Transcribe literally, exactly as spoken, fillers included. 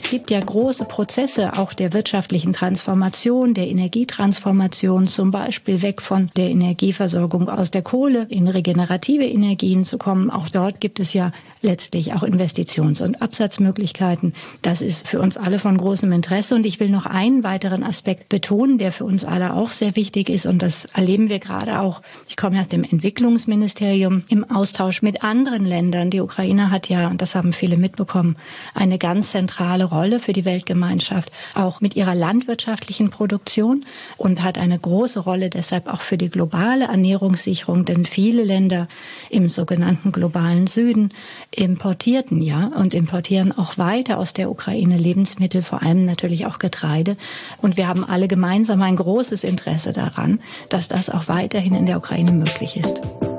gibt ja große Prozesse auch der wirtschaftlichen Transformation, der Energietransformation, zum Beispiel weg von der Energieversorgung aus der Kohle in regenerative Energien zu kommen. Auch dort gibt es ja letztlich auch Investitions- und Absatzmöglichkeiten. Das ist für uns alle von großem Interesse. Und ich will noch einen weiteren Aspekt betonen, der für uns alle auch sehr wichtig ist. Und das erleben wir gerade auch. Ich komme aus dem Entwicklungsministerium im Austausch mit anderen Ländern. Die Ukraine hat ja, und das haben viele mitbekommen, eine ganz zentrale Rolle für die Weltgemeinschaft, auch mit ihrer landwirtschaftlichen Produktion und hat eine große Rolle deshalb auch für die globale Ernährungssicherung, denn viele Länder im sogenannten globalen Süden importierten ja und importieren auch weiter aus der Ukraine Lebensmittel, vor allem natürlich auch Getreide. Und wir haben alle gemeinsam ein großes Interesse daran, dass das auch weiterhin in der Ukraine möglich ist.